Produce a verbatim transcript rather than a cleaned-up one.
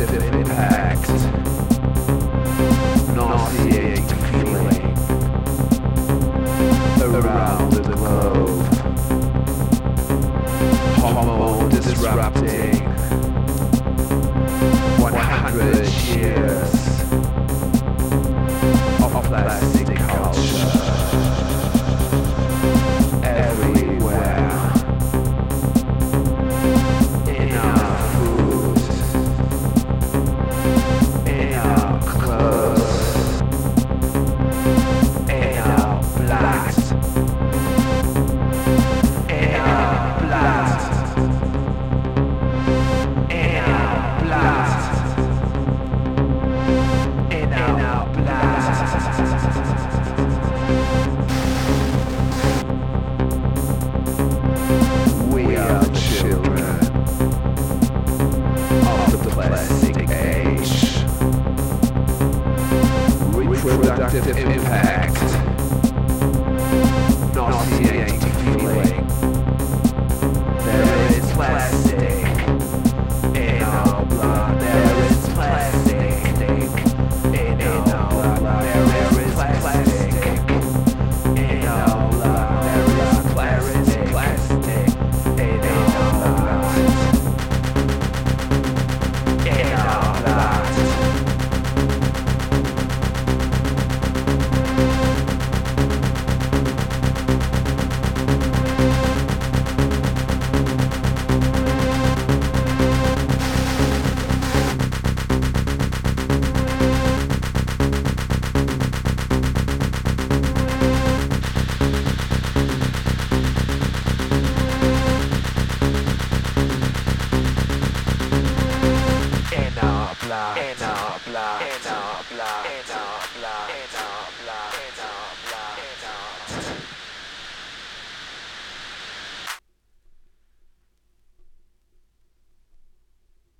radioactive impact, nauseating feeling around the globe, hormone disrupting, one hundred years of plastic culture everywhere. In our food, in our clothes, in our blood, in our blood, in our blood, in our blood. We are children of the plastic age. Reproductive impact, nauseating feeling. There is plastic in our blood. There is plastic in our blood. There is plastic in our blood. There is plastic, plastic in our blood. In our blood. In our blood, in our blood, in our blood, in our